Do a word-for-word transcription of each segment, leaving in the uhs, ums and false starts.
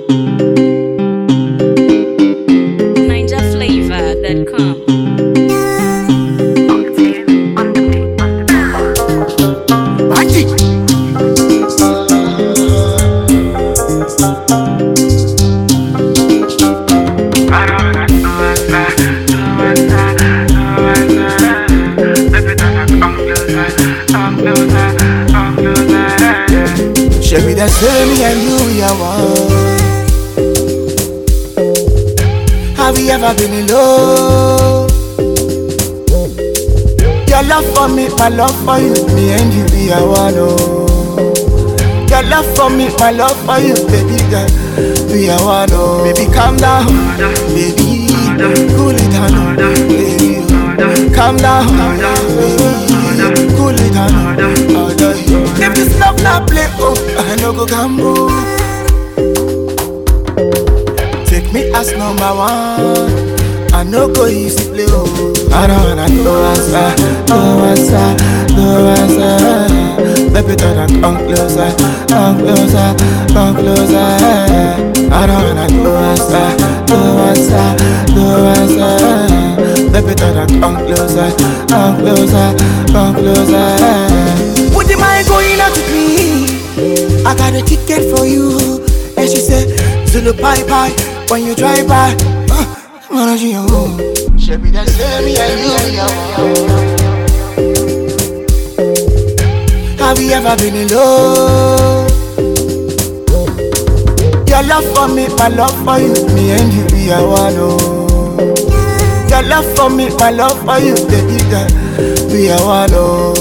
Niger Flavor dot com. Shebi they say me and you we are one. Have you ever been in love? Your love for me, my love for you, me and you we are one. Oh, your love for me, my love for you, baby girl, we are one. Oh, baby calm down, baby cool it down, baby calm down, baby cool it down. If this love not play, oh, I no go gamble. Take me as number one, I no go easy play, oh. I don't wanna go outside, go outside, go outside. Baby, don't come closer, come closer, come closer. I don't wanna go outside, go outside, go outside. Baby, don't come closer, come closer, come closer. Would you mind going out with me? I got a ticket for you. And she said, Zulu bye bye when you drive by. Uh, wanna see you home. Shebi that say me and you, yeah. Have you ever been in love? Your love for me, my love for you, me and you we are one. Oh, your love for me, my love for you, baby girl, we are one. Oh.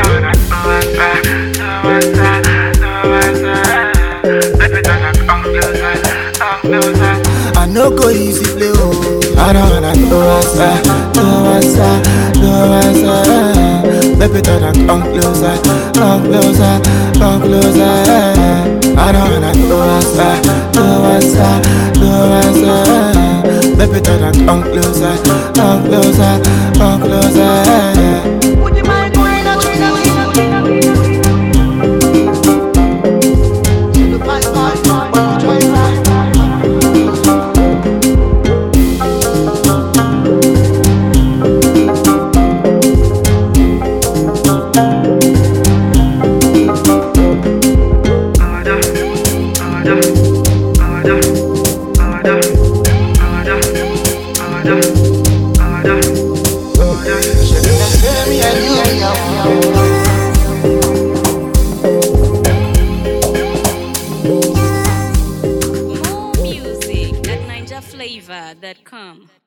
I no go easy play, oh. I don't wanna go outside, go outside, go outside. Baby, don't come closer, come closer, come closer. I don't wanna go outside, go outside, go outside. Baby, don't come closer, come closer, come closer. Would you mind going out with me? More music at Niger Flavor dot com.